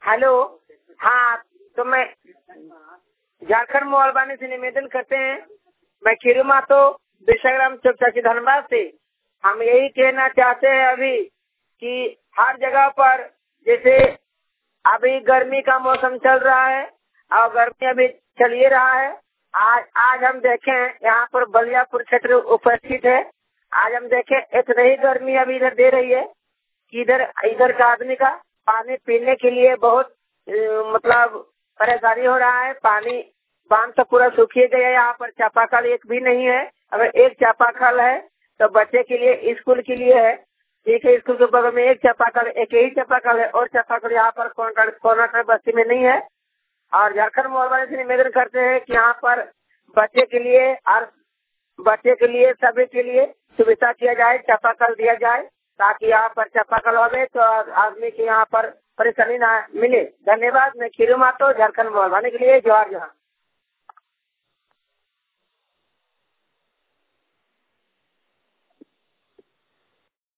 Hello. हाँ, तो मैं झारखंड मोहलवानी से निवेदन करते हैं। मैं खीरू मातो विश्राम चौकी धनबाद से। हम यही कहना चाहते हैं अभी कि हर जगह पर जैसे अभी गर्मी का मौसम चल रहा है और गर्मी अभी चल ही रहा है। आज हम देखें यहाँ पर बलियापुर क्षेत्र उपस्थित है। आज हम देखें इतनी ही गर्मी अभी इधर दे रही है कि इधर का आदमी का पानी पीने के लिए बहुत मतलब परेशानी हो रहा है। पानी बांध तो पूरा सूखी गया, यहाँ पर चापाकल एक भी नहीं है। अगर एक चापाकल है तो बच्चे के लिए स्कूल के लिए है, ठीक है। स्कूल के बगल में एक ही चापाकल है और चापाकल यहाँ पर कोनाटर बस्ती में नहीं है। और झारखंड मोहलवानी से निवेदन करते हैं कि यहाँ पर बच्चे के लिए सभी के लिए सुविधा किया जाए, चापाकल दिया जाए ताकि यहाँ पर चापाकल हो तो आदमी के यहाँ पर परेशानी ना मिले। धन्यवाद। मैं खीरू मातो झारखंड मोहलवानी के लिए जोहार जोहार।